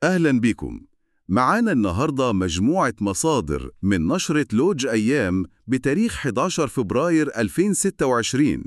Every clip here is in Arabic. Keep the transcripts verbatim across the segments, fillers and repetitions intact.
أهلا بكم. معانا النهاردة مجموعة مصادر من نشرة لوج أيام بتاريخ إحدى عشر فبراير ألفين وستة وعشرين.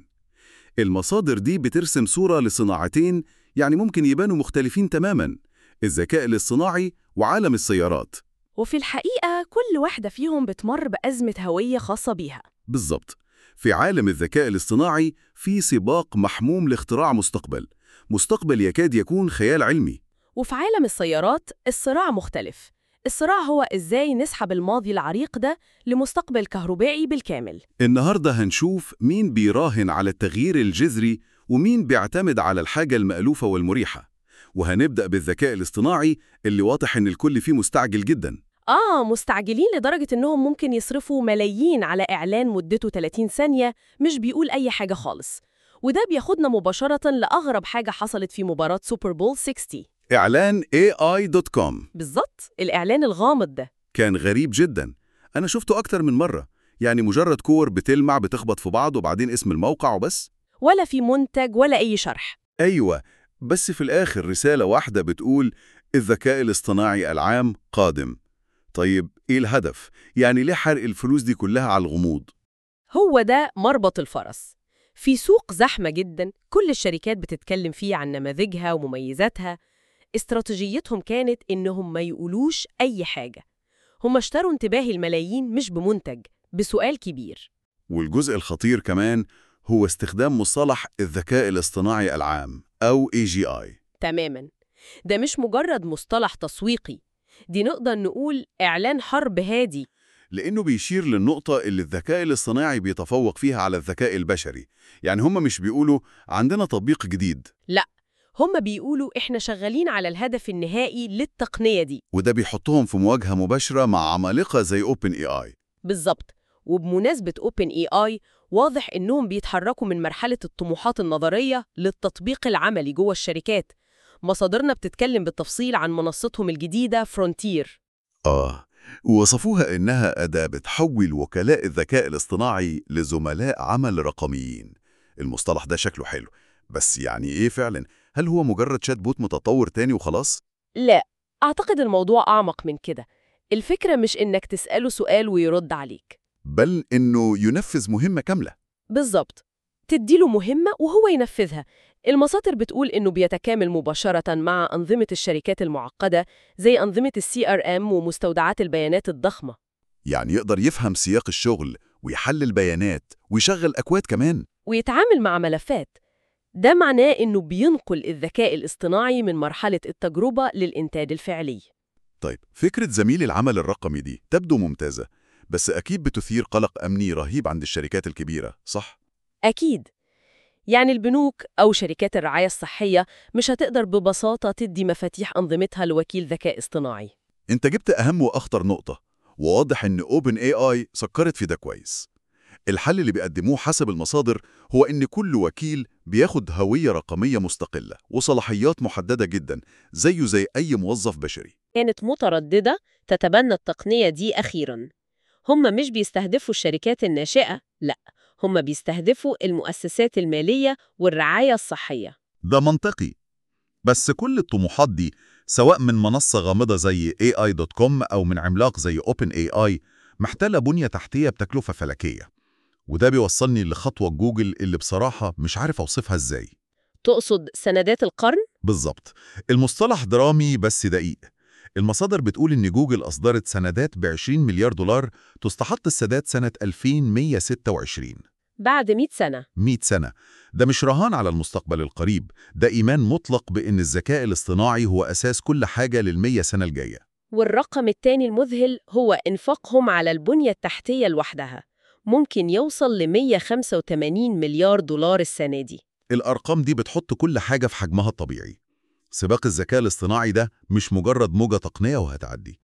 المصادر دي بترسم صورة لصناعتين يعني ممكن يبانوا مختلفين تماماً: الذكاء الاصطناعي وعالم السيارات. وفي الحقيقة كل واحدة فيهم بتمر بأزمة هوية خاصة بيها. بالضبط. في عالم الذكاء الاصطناعي في سباق محموم لاختراع مستقبل، مستقبل يكاد يكون خيال علمي. وفي عالم السيارات الصراع مختلف. الصراع هو إزاي نسحب الماضي العريق ده لمستقبل كهربائي بالكامل. النهاردة هنشوف مين بيراهن على التغيير الجذري ومين بيعتمد على الحاجة المألوفة والمريحة. وهنبدأ بالذكاء الاصطناعي اللي واضح إن الكل فيه مستعجل جدا. آه مستعجلين لدرجة إنهم ممكن يصرفوا ملايين على إعلان مدته ثلاثين ثانية مش بيقول أي حاجة خالص. وده بياخدنا مباشرة لأغرب حاجة حصلت في مباراة سوبر بول ستين. إعلان إيه آي دوت كوم بالظبط، الإعلان الغامض ده كان غريب جدا. أنا شفته أكتر من مرة، يعني مجرد كور بتلمع بتخبط في بعض وبعدين اسم الموقع وبس. ولا في منتج ولا أي شرح. أيوة، بس في الآخر رسالة واحدة بتقول: الذكاء الاصطناعي العام قادم. طيب إيه الهدف؟ يعني ليه حرق الفلوس دي كلها على الغموض؟ هو ده مربط الفرس. في سوق زحمة جدا كل الشركات بتتكلم فيه عن نماذجها ومميزاتها. استراتيجيتهم كانت إنهم ما يقولوش أي حاجة. هم اشتروا انتباه الملايين مش بمنتج، بسؤال كبير. والجزء الخطير كمان هو استخدام مصطلح الذكاء الاصطناعي العام أو إيه جي آي. تماما، ده مش مجرد مصطلح تسويقي، دي نقدر نقول إعلان حرب هادي. لأنه بيشير للنقطة اللي الذكاء الاصطناعي بيتفوق فيها على الذكاء البشري. يعني هم مش بيقولوا عندنا تطبيق جديد، لا، هم بيقولوا إحنا شغالين على الهدف النهائي للتقنية دي. وده بيحطهم في مواجهة مباشرة مع عمالقة زي أوبن إيه آي. بالظبط. وبمناسبة أوبن إيه آي، واضح إنهم بيتحركوا من مرحلة الطموحات النظرية للتطبيق العملي جوه الشركات. مصادرنا بتتكلم بالتفصيل عن منصتهم الجديدة فرونتير. آه، وصفوها إنها أداة بتحول وكلاء الذكاء الاصطناعي لزملاء عمل رقميين. المصطلح ده شكله حلو، بس يعني إيه فعلا؟ هل هو مجرد شات بوت متطور تاني وخلاص؟ لا، أعتقد الموضوع أعمق من كده. الفكرة مش إنك تسأله سؤال ويرد عليك. بل إنه ينفذ مهمة كاملة. بالظبط، تديله مهمة وهو ينفذها. المصادر بتقول إنه بيتكامل مباشرة مع أنظمة الشركات المعقدة زي أنظمة السي آر إم ومستودعات البيانات الضخمة. يعني يقدر يفهم سياق الشغل ويحلل بيانات ويشغل أكواد كمان. ويتعامل مع ملفات. ده معناه إنه بينقل الذكاء الاصطناعي من مرحلة التجربة للإنتاج الفعلي. طيب، فكرة زميل العمل الرقمي دي تبدو ممتازة، بس أكيد بتثير قلق أمني رهيب عند الشركات الكبيرة، صح؟ أكيد. يعني البنوك أو شركات الرعاية الصحية مش هتقدر ببساطة تدي مفاتيح أنظمتها لوكيل ذكاء اصطناعي. أنت جبت أهم وأخطر نقطة، وواضح إن أوبن إيه آي سكرت في ده كويس. الحل اللي بيقدموه حسب المصادر هو إن كل وكيل بياخد هوية رقمية مستقلة وصلاحيات محددة جدا، زيه زي أي موظف بشري. كانت مترددة تتبنى التقنية دي أخيراً. هم مش بيستهدفوا الشركات الناشئة، لأ، هم بيستهدفوا المؤسسات المالية والرعاية الصحية. ده منطقي، بس كل الطموحات دي سواء من منصة غامضة زي إيه آي دوت كوم أو من عملاق زي أوبن إيه آي محتاجة بنية تحتية بتكلفة فلكية. وده بيوصلني لخطوة جوجل اللي بصراحة مش عارف أوصفها إزاي. تقصد سندات القرن؟ بالظبط، المصطلح درامي بس دقيق. المصادر بتقول إن جوجل أصدرت سندات ب عشرين مليار دولار تستحق السداد سنة ألفين ومية وستة وعشرين. بعد مئة سنة. مئة سنة. ده مش رهان على المستقبل القريب، ده إيمان مطلق بإن الذكاء الاصطناعي هو أساس كل حاجة للمية سنة الجاية. والرقم التاني المذهل هو إنفاقهم على البنية التحتية لوحدها، ممكن يوصل ل مئة وخمسة وثمانين مليار دولار السنة دي. الأرقام دي بتحط كل حاجة في حجمها الطبيعي. سباق الذكاء الاصطناعي ده مش مجرد موجة تقنية وهتعدي.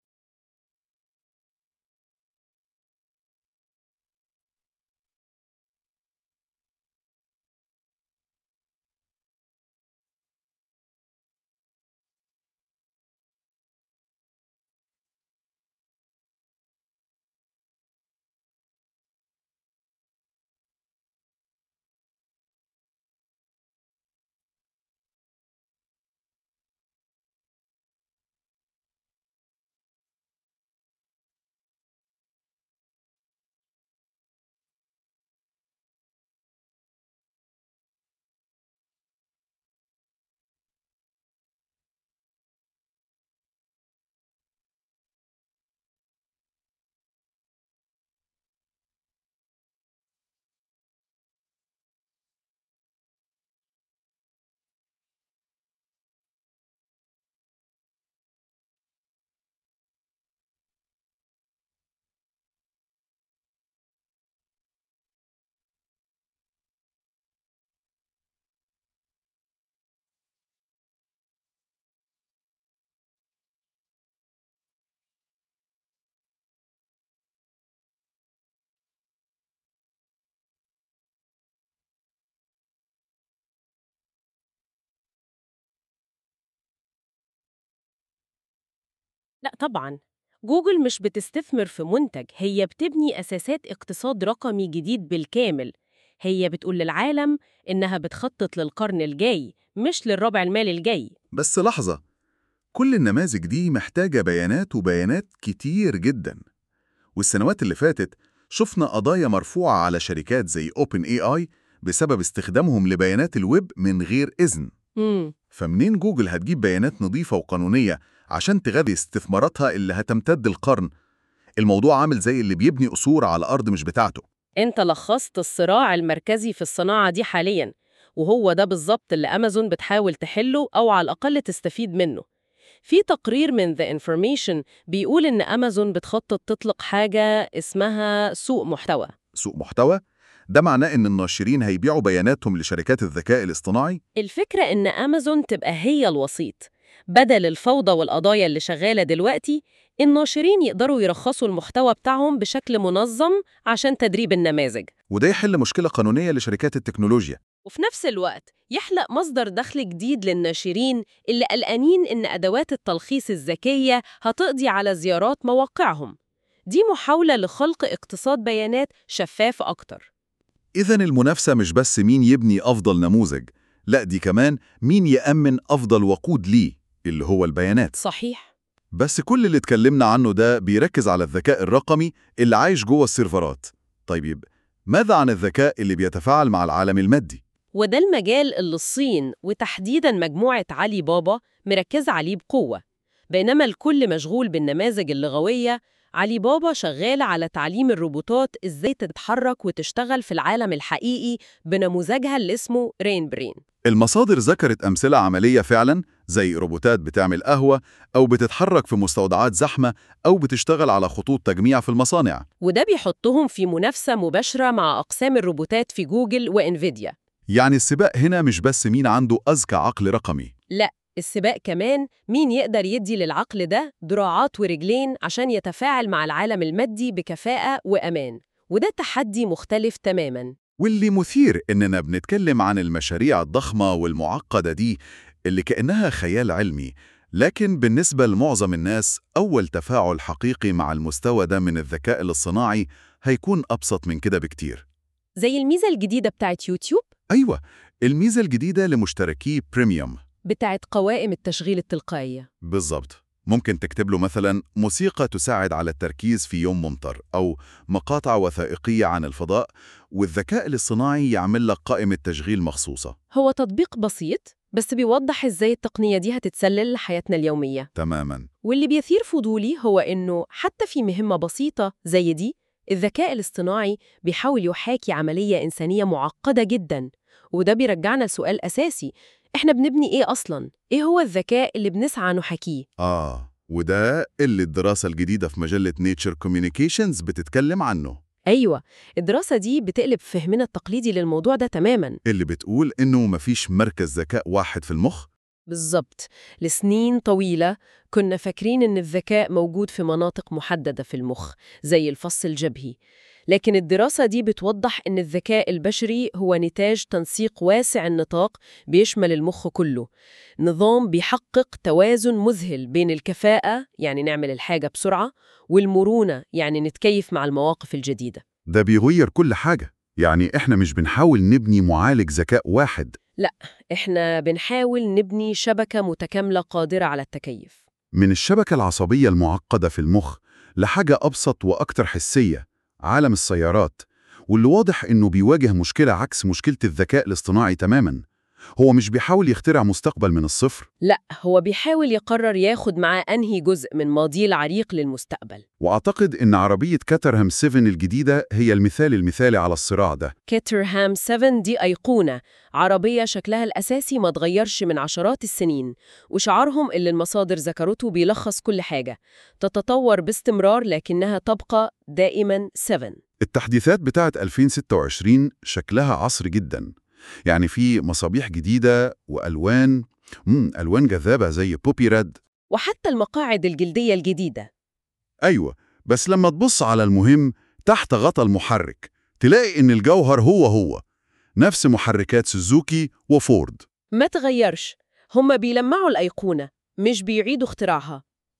لا طبعاً، جوجل مش بتستثمر في منتج، هي بتبني أساسات اقتصاد رقمي جديد بالكامل. هي بتقول للعالم إنها بتخطط للقرن الجاي مش للربع المالي الجاي. بس لحظة، كل النماذج دي محتاجة بيانات وبيانات كتير جدا، والسنوات اللي فاتت شفنا قضايا مرفوعة على شركات زي أوبن إي آي بسبب استخدامهم لبيانات الويب من غير إذن. مم. فمنين جوجل هتجيب بيانات نظيفة وقانونية عشان تغذي استثماراتها اللي هتمتد القرن؟ الموضوع عامل زي اللي بيبني قصور على أرض مش بتاعته. أنت لخصت الصراع المركزي في الصناعة دي حالياً، وهو ده بالظبط اللي أمازون بتحاول تحله أو على الأقل تستفيد منه. في تقرير من The Information بيقول إن أمازون بتخطط تطلق حاجة اسمها سوق محتوى. سوق محتوى؟ ده معناه إن الناشرين هيبيعوا بياناتهم لشركات الذكاء الاصطناعي؟ الفكرة إن أمازون تبقى هي الوسيط. بدل الفوضى والقضايا اللي شغالة دلوقتي، الناشرين يقدروا يرخصوا المحتوى بتاعهم بشكل منظم عشان تدريب النماذج، وده يحل مشكلة قانونية لشركات التكنولوجيا. وفي نفس الوقت يخلق مصدر دخل جديد للناشرين اللي قلقانين إن أدوات التلخيص الذكية هتقضي على زيارات مواقعهم. دي محاولة لخلق اقتصاد بيانات شفاف أكتر. إذن المنافسة مش بس مين يبني أفضل نموذج، لا دي كمان مين يأمن أفضل وقود ليه، اللي هو البيانات. صحيح. بس كل اللي اتكلمنا عنه ده بيركز على الذكاء الرقمي اللي عايش جوه السيرفرات. طيب ماذا عن الذكاء اللي بيتفاعل مع العالم المادي؟ وده المجال اللي الصين وتحديداً مجموعة علي بابا مركزة عليه بقوة. بينما الكل مشغول بالنماذج اللغوية، علي بابا شغال على تعليم الروبوتات إزاي تتحرك وتشتغل في العالم الحقيقي بنموذجها اللي اسمه رين برين. المصادر ذكرت أمثلة عملية فعلاً، زي روبوتات بتعمل قهوة أو بتتحرك في مستودعات زحمة أو بتشتغل على خطوط تجميع في المصانع. وده بيحطهم في منافسة مباشرة مع أقسام الروبوتات في جوجل وإنفيديا. يعني السباق هنا مش بس مين عنده أذكى عقل رقمي. لا، السباق كمان مين يقدر يدي للعقل ده دراعات ورجلين عشان يتفاعل مع العالم المادي بكفاءة وأمان. وده تحدي مختلف تماماً. واللي مثير إننا بنتكلم عن المشاريع الضخمة والمعقدة دي اللي كأنها خيال علمي، لكن بالنسبة لمعظم الناس أول تفاعل حقيقي مع المستوى ده من الذكاء الاصطناعي هيكون أبسط من كده بكتير. زي الميزة الجديدة بتاعت يوتيوب، أيوة، الميزة الجديدة لمشتركي بريميوم بتاعت قوائم التشغيل التلقائية. بالظبط. ممكن تكتب له مثلا موسيقى تساعد على التركيز في يوم ممطر أو مقاطع وثائقية عن الفضاء، والذكاء الاصطناعي يعمل لك قائمة تشغيل مخصوصة. هو تطبيق بسيط بس بيوضح إزاي التقنية دي هتتسلل لحياتنا اليومية. تماماً. واللي بيثير فضولي هو إنه حتى في مهمة بسيطة زي دي، الذكاء الاصطناعي بيحاول يحاكي عملية إنسانية معقدة جداً. وده بيرجعنا لسؤال أساسي، إحنا بنبني إيه أصلاً؟ إيه هو الذكاء اللي بنسعى نحاكيه؟ آه، وده اللي الدراسة الجديدة في مجلة نيتشر كوميونيكيشنز بتتكلم عنه. أيوة، الدراسة دي بتقلب فهمنا التقليدي للموضوع ده تماماً. اللي بتقول إنه مفيش مركز ذكاء واحد في المخ. بالظبط. لسنين طويلة كنا فاكرين إن الذكاء موجود في مناطق محددة في المخ زي الفص الجبهي، لكن الدراسة دي بتوضح إن الذكاء البشري هو نتاج تنسيق واسع النطاق بيشمل المخ كله. نظام بيحقق توازن مذهل بين الكفاءة، يعني نعمل الحاجة بسرعة، والمرونة، يعني نتكيف مع المواقف الجديدة. ده بيغير كل حاجة. يعني إحنا مش بنحاول نبني معالج ذكاء واحد، لا، إحنا بنحاول نبني شبكة متكاملة قادرة على التكيف. من الشبكة العصبية المعقدة في المخ لحاجة أبسط وأكتر حسية، عالم السيارات، واللي واضح إنه بيواجه مشكلة عكس مشكلة الذكاء الاصطناعي تماماً. هو مش بيحاول يخترع مستقبل من الصفر، لا، هو بيحاول يقرر ياخد معاه أنهي جزء من ماضيه العريق للمستقبل. وأعتقد إن عربية كاترهام سبعة الجديدة هي المثال المثالي على الصراع ده. كاترهام سبعة دي أيقونة، عربية شكلها الأساسي ما تغيرش من عشرات السنين، وشعارهم اللي المصادر ذكرته بيلخص كل حاجة: تتطور باستمرار لكنها تبقى دائما سبعة. التحديثات بتاعت ألفين وستة وعشرين شكلها عصري جداً، يعني في مصابيح جديدة وألوان مم ألوان جذابة زي بوبي ريد، وحتى المقاعد الجلدية الجديدة. أيوة، بس لما تبص على المهم تحت غطا المحرك تلاقي إن الجوهر هو هو نفس محركات سوزوكي وفورد. ما تغيرش، هم بيلمعوا الأيقونة مش بيعيدوا اختراعها.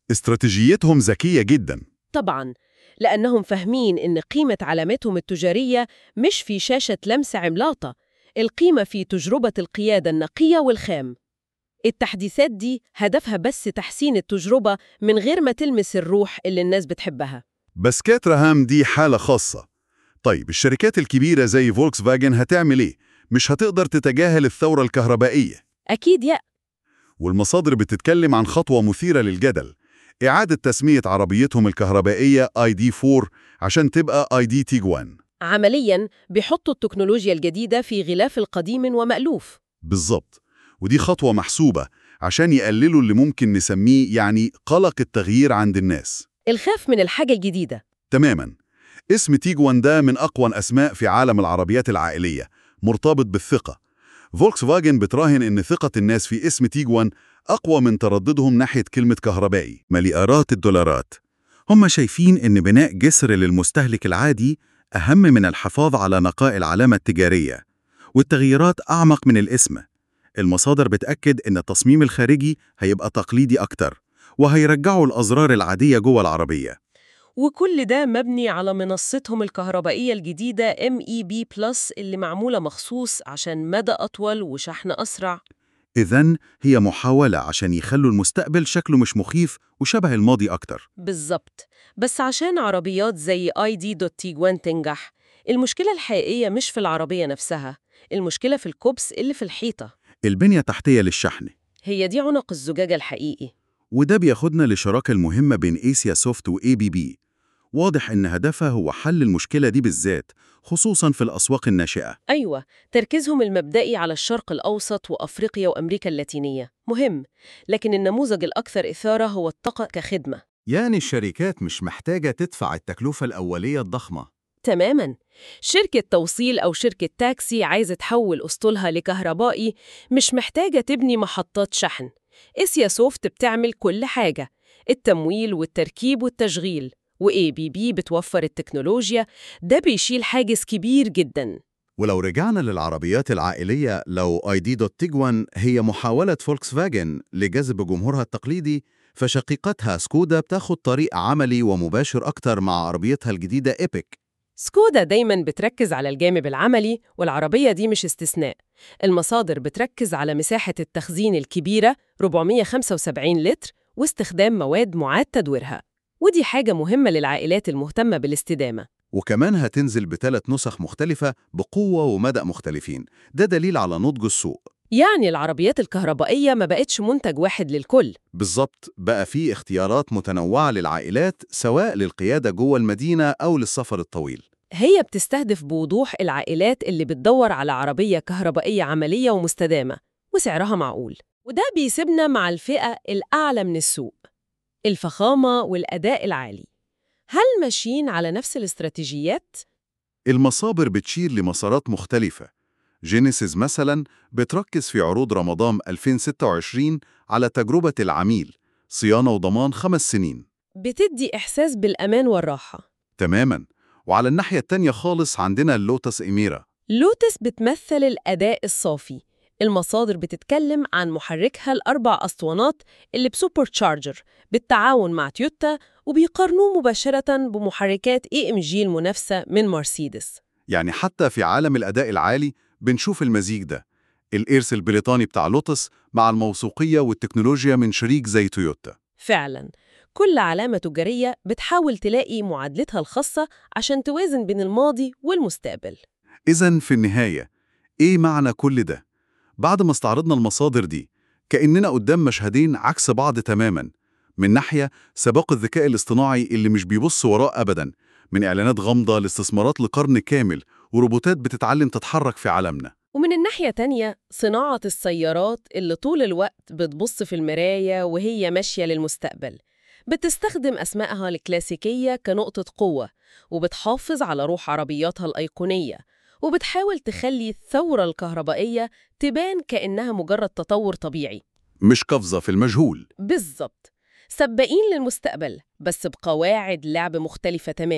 استراتيجيتهم ذكية جدا. طبعاً، لأنهم فاهمين إن قيمة علامتهم التجارية مش في شاشة لمس عملاقة، القيمة في تجربة القيادة النقية والخام. التحديثات دي هدفها بس تحسين التجربة من غير ما تلمس الروح اللي الناس بتحبها. بس كاتراهام دي حالة خاصة. طيب الشركات الكبيرة زي فولكس فاجن هتعمل إيه؟ مش هتقدر تتجاهل الثورة الكهربائية. أكيد يا والمصادر بتتكلم عن خطوة مثيرة للجدل، إعادة تسمية عربيتهم الكهربائية آي دي فور عشان تبقى آي دي تيجوان. عملياً بيحطوا التكنولوجيا الجديدة في غلاف القديم ومألوف. بالظبط، ودي خطوة محسوبة عشان يقللوا اللي ممكن نسميه يعني قلق التغيير عند الناس. الخاف من الحاجة الجديدة. تماماً. اسم تيجوان ده من أقوى الأسماء في عالم العربيات العائلية، مرتبط بالثقة. فولكس فاجن بتراهن إن ثقة الناس في اسم تيجوان أقوى من ترددهم ناحية كلمة كهربائي مليارات الدولارات. هم شايفين إن بناء جسر للمستهلك العادي أهم من الحفاظ على نقاء العلامة التجارية، والتغييرات أعمق من الاسم. المصادر بتأكد إن التصميم الخارجي هيبقى تقليدي أكتر، وهيرجعوا الأزرار العادية جوه العربية. وكل ده مبني على منصتهم الكهربائية الجديدة إم إي بي بلس اللي معمولة مخصوص عشان مدى أطول وشحن أسرع. إذن هي محاولة عشان يخلوا المستقبل شكله مش مخيف وشبه الماضي أكتر. بالظبط، بس عشان عربيات زي آي دي تيجوان تنجح، المشكلة الحقيقية مش في العربية نفسها، المشكلة في الكوبس اللي في الحيطة. البنية التحتية للشحن هي دي عنق الزجاجة الحقيقي. وده بياخدنا للشراكة المهمة بين إيسيا سوفت و إيه بي بي. واضح إن هدفها هو حل المشكلة دي بالذات، خصوصاً في الأسواق الناشئة. أيوة، تركيزهم المبدئي على الشرق الأوسط وأفريقيا وأمريكا اللاتينية مهم، لكن النموذج الأكثر إثارة هو الطاقة كخدمة. يعني الشركات مش محتاجة تدفع التكلفة الأولية الضخمة. تماماً. شركة توصيل أو شركة تاكسي عايزة تحول أسطولها لكهربائي مش محتاجة تبني محطات شحن. إيسيا سوفت بتعمل كل حاجة، التمويل والتركيب والتشغيل، و إيه بي بي بتوفر التكنولوجيا. ده بيشيل حاجز كبير جداً. ولو رجعنا للعربيات العائلية، لو آي دي تيجوان هي محاولة فولكس فاجن لجذب جمهورها التقليدي، فشقيقتها سكودا بتاخد طريق عملي ومباشر أكتر مع عربيتها الجديدة إيبك. سكودا دايماً بتركز على الجانب العملي، والعربية دي مش استثناء. المصادر بتركز على مساحة التخزين الكبيرة أربعمية وخمسة وسبعين لتر واستخدام مواد معاد تدويرها، ودي حاجة مهمة للعائلات المهتمة بالاستدامة. وكمان هتنزل بثلاث نسخ مختلفة بقوة ومدى مختلفين، ده دليل على نضج السوق. يعني العربيات الكهربائية ما بقتش منتج واحد للكل. بالظبط، بقى في اختيارات متنوعة للعائلات، سواء للقيادة جوه المدينة أو للسفر الطويل. هي بتستهدف بوضوح العائلات اللي بتدور على عربية كهربائية عملية ومستدامة وسعرها معقول. وده بيسيبنا مع الفئة الأعلى من السوق، الفخامة والأداء العالي. هل ماشيين على نفس الاستراتيجيات؟ المصادر بتشير لمسارات مختلفة. جينيسيس مثلاً بتركز في عروض رمضان ألفين وستة وعشرين على تجربة العميل، صيانة وضمان خمس سنين. بتدي إحساس بالأمان والراحة. تماماً. وعلى الناحية التانية خالص عندنا اللوتس إيميرا. لوتس بتمثل الأداء الصافي. المصادر بتتكلم عن محركها الأربع أسطوانات اللي بسوبر تشارجر بالتعاون مع تويوتا، وبيقارنوه مباشرة بمحركات إي إم جي المنافسة من مرسيدس. يعني حتى في عالم الأداء العالي بنشوف المزيج ده، الإرث البريطاني بتاع لوتس مع الموثوقية والتكنولوجيا من شريك زي تويوتا. فعلاً، كل علامة تجارية بتحاول تلاقي معادلتها الخاصة عشان توازن بين الماضي والمستقبل. إذن في النهاية، إيه معنى كل ده؟ بعد ما استعرضنا المصادر دي، كأننا قدام مشهدين عكس بعض تماماً. من ناحية سباق الذكاء الاصطناعي اللي مش بيبص وراه أبداً، من إعلانات غامضة لاستثمارات لقرن كامل وروبوتات بتتعلم تتحرك في عالمنا. ومن الناحية تانية صناعة السيارات اللي طول الوقت بتبص في المراية وهي ماشية للمستقبل، بتستخدم أسمائها الكلاسيكية كنقطة قوة، وبتحافظ على روح عربياتها الأيقونية، وبتحاول تخلي الثورة الكهربائية تبان كأنها مجرد تطور طبيعي، مش قفزة في المجهول. بالظبط، سباقين للمستقبل بس بقواعد لعب مختلفة تماماً.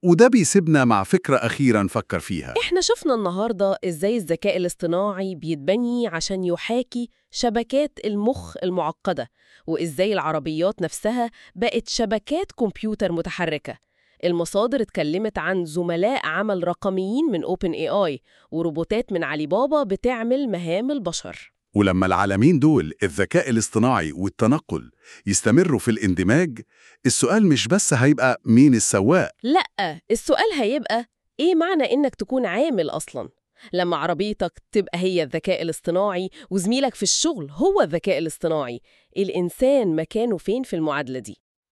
وده بيسيبنا مع فكرة أخيرة نفكر فيها. إحنا شفنا النهاردة إزاي الذكاء الاصطناعي بيتبني عشان يحاكي شبكات المخ المعقدة، وإزاي العربيات نفسها بقت شبكات كمبيوتر متحركة. المصادر اتكلمت عن زملاء عمل رقميين من أوبن إيه آي وروبوتات من علي بابا بتعمل مهام البشر. ولما العالمين دول، الذكاء الاصطناعي والتنقل، يستمروا في الاندماج، السؤال مش بس هيبقى مين السواق. لأ، السؤال هيبقى إيه معنى إنك تكون عامل أصلاً؟ لما عربيتك تبقى هي الذكاء الاصطناعي وزميلك في الشغل هو الذكاء الاصطناعي، الإنسان مكانه فين في المعادلة دي؟